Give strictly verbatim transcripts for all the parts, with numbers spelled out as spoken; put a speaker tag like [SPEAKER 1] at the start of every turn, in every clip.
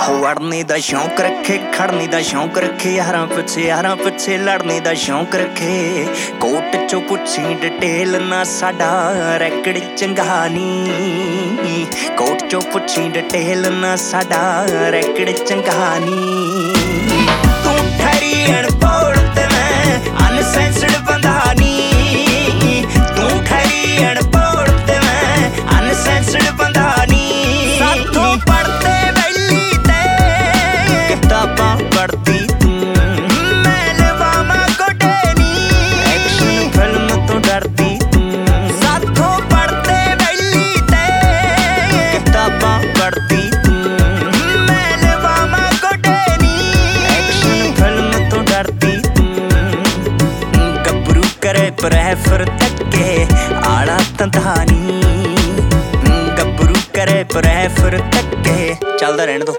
[SPEAKER 1] वड़ने दा शौक रखे, खड़ने दा शौक रखे, यारां पिछे यारां पिछे लड़ने दा शौक रखे। कोट चो पुछी डिटेल ना साडा रैकड़ चंगा नी, कोट चो पुछी डिटेल ना साडा रैकड़ चंगा नी। तू ठहरी अनपढ़ ते मैं अनसेंस्ड बंदा नी, तू ठहरी अनपढ़ ते मैं अनसेंस्ड बंदा नी। साथों पढ़ते वैली ते किताबां पढ़ती तू, मैं लवामा गोडे नी एक्शन फिल्म तो डरती तू। साथों पढ़ते वैली ते किताबां पढ़ती तू, मैं लवामा गोडे नी एक्शन फिल्म तो डरती तू। गबरू करे प्रेफर तके आड़ा तंधानी, गबरू करे प्रेफर तके चलदा रहने दो।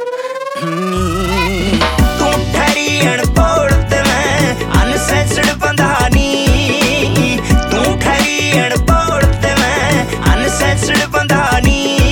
[SPEAKER 1] तू ठहरी अनपढ़ ते मैं अनसेंस्ड बंदा नी, तू ठहरी अनपढ़ ते मैं अनसेंस्ड बंदा नी।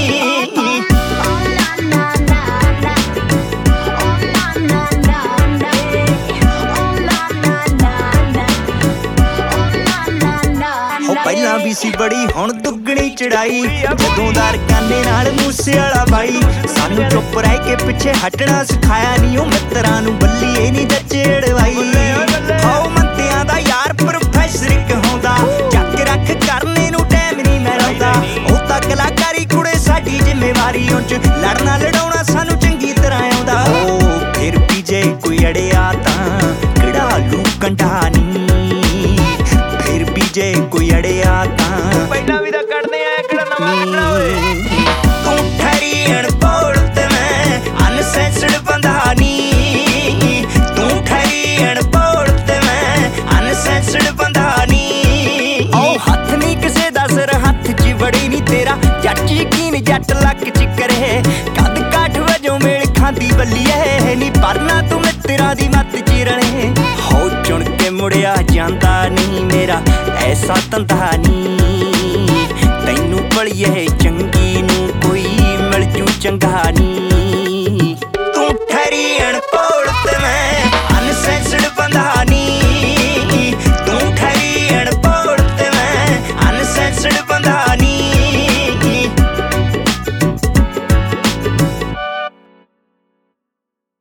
[SPEAKER 1] ਪਹਿਲਾਂ ਵੀ ਸੀ ਬੜੀ ਹੁਣ ਦੁੱਗਣੀ ਚੜਾਈ, ਜਦੋਂ ਦਾ ਰਕਾਨੇ ਨਾਲ ਮੂਸੇ ਵਾਲਾ ਬਾਈ। ਸਾਨੂੰ ਚੁੱਪ ਰਹਿ ਕੇ ਪਿੱਛੇ ਹਟਣਾ ਸਿਖਾਇਆ ਨੀ, ਉਹ ਮਿੱਤਰਾਂ ਨੂੰ ਬੱਲੀਏ ਨੀ ਜੱਚੜਵਾਈ। ਹਾਉ ਮੰਤਿਆਂ ਦਾ ਯਾਰ ਪ੍ਰੋਫੈਸਰ ਕਹਾਉਂਦਾ, ਚੱਕ ਰੱਖ ਕਰਨੇ ਨੂੰ ਟਾਈਮ ਨੀ ਮੈਂ ਲਾਉਂਦਾ। ਉਹ ਤਾਂ ਕਲਾਕਾਰੀ ਕੁੜੇ ਸਾਡੀ ਜ਼ਿੰਮੇਵਾਰੀ, ਉਹ ਚ ਲੜਨਾ ਲੜਾਉਣਾ ਸਾਨੂੰ ਚੰਗੀ ਤਰ੍ਹਾਂ ਆਉਂਦਾ। ਉਹ ਫਿਰ ਵੀ ਜੇ ਕੋਈ ਅੜਿਆ ਤਾਂ ਕਢਾ ਲੂ ਕੰਢਾ ਨੀ, ਫਿਰ ਵੀ ਜੇ ਕੋਈ ਅੜਿਆ ਤਾਂ ਪਹਿਲਾਂ ਵੀ ਤਾਂ ਕੱਢਦੇ ਆ ਕਿਹੜਾ ਨਵਾਂ ਕੱਢਣਾ ਓਏ। ਤੂੰ ਠਹਿਰੀ ਅਨਪੜ੍ਹ ਤੇ ਮੈਂ ਅਨਸੈਂਸਡ ਬੰਦਾ ਨੀ, ਤੂੰ ਠਹਿਰੀ ਅਨਪੜ੍ਹ ਤੇ ਮੈਂ ਅਨਸੈਂਸਡ ਬੰਦਾ ਨੀ। ਉਹ ਹੱਥ ਨੀ ਕਿਸੇ ਦਾ ਸਿਰ ਹੱਥ 'ਚ ਵੜੀ ਨੀ ਤੇਰਾ, ਜੱਟ ਯਕੀਨ ਜੱਟ ਲੱਕ 'ਚ ਕਰੇ। ਕੱਦ ਕਾਠ ਵਜੋਂ ਮੇਲ ਖਾਂਦੀ ਬੱਲੀਏ ਨੀ, ਪਰਨਾ ਤੂੰ ਮਿੱਤਰਾਂ ਦੀ ਮੱਤ 'ਚ ਰਲੇ। ਹੋ ਚੁਣ ਕੇ ਮੁੜਿਆ ਜਾਂਦਾ ਨਹੀਂ ਮੇਰਾ ਐਸਾ ਧੰਦਾ ਨੀ, ਤੈਨੂੰ ਭਲੀਏ ਚੰਗੀ ਨੂੰ ਕੋਈ ਮਿਲ ਜੂ ਚੰਗਾ ਨੀ। ਤੂੰ ਠਹਿਰੀ ਅਣ